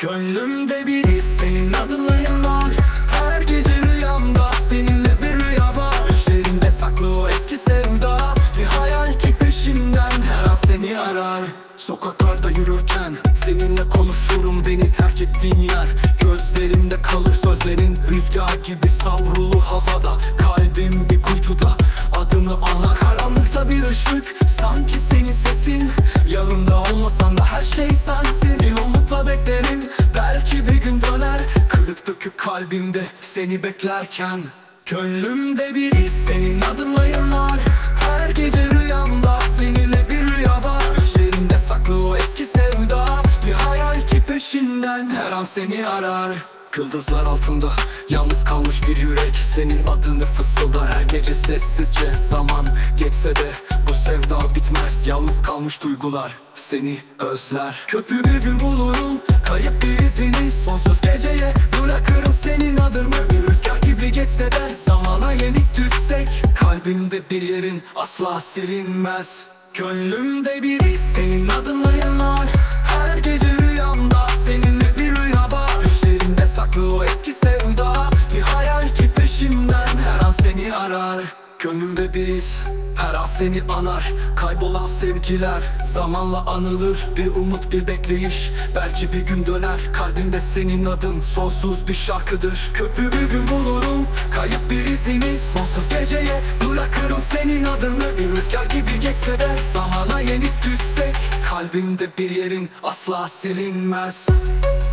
Gönlümde bir his, senin adınla yanar. Her gece rüyamda seninle bir rüya var. Düşlerimde saklı o eski sevda, bir hayal ki peşimden her an seni arar. Sokaklarda yürürken seninle konuşurum, beni terk ettiğin yer. Gözlerimde kalır sözlerin, rüzgar gibi savrulur havada. Kalbim bir kuytuda adını anar. Karanlıkta bir ışık, sanki senin sesin. Yanımda olmasan da her şey sensin. Bir umutla beklerim, belki bir gün döner. Kırık dökük kalbimde seni beklerken. Gönlümde bir his, senin adınla yanar. Her gece rüyamda seninle bir rüya var. Düşlerimde saklı o eski sevda, bir hayal ki peşinden her an seni arar. Yıldızlar altında yalnız kalmış bir yürek, senin adını fısıldar her gece sessizce. Zaman geçse de bu sevda bitmez, yalnız kalmış duygular seni özler. Köprü bir gün bulurum, kayıp bir izini. Sonsuz geceye bırakırım senin adını. Bir rüzgar gibi geçse de zamana yenik düşsek, kalbimde bir yerin asla silinmez. Gönlümde bir his, senin adınla yanar. Her gece rüyamda seninle bir rüya var. Düşlerimde saklı o eski sevda, bir hayal ki peşimden her an seni arar. Gönlümde bir his, her an seni anar. Kaybolan sevgiler zamanla anılır. Bir umut, bir bekleyiş, belki bir gün döner. Kalbimde senin adın sonsuz bir şarkıdır. Köprü bir gün bulurum, kayıp bir izini. Sonsuz geceye bırakırım senin adını. Bir rüzgar gibi geçse de zamana yenik düşsek, kalbimde bir yerin asla silinmez.